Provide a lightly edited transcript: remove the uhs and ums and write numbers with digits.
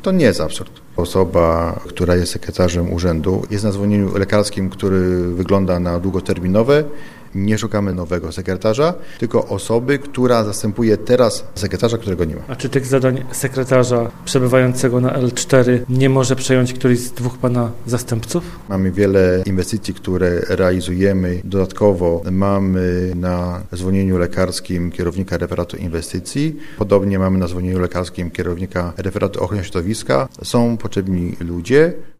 To nie jest absurd. Osoba, która jest sekretarzem urzędu, jest na zwolnieniu lekarskim, który wygląda na długoterminowe. Nie szukamy nowego sekretarza, tylko osoby, która zastępuje teraz sekretarza, którego nie ma. A czy tych zadań sekretarza przebywającego na L4 nie może przejąć któryś z dwóch pana zastępców? Mamy wiele inwestycji, które realizujemy. Dodatkowo mamy na zwolnieniu lekarskim kierownika referatu inwestycji. Podobnie mamy na zwolnieniu lekarskim kierownika referatu ochrony środowiska. Są potrzebni ludzie.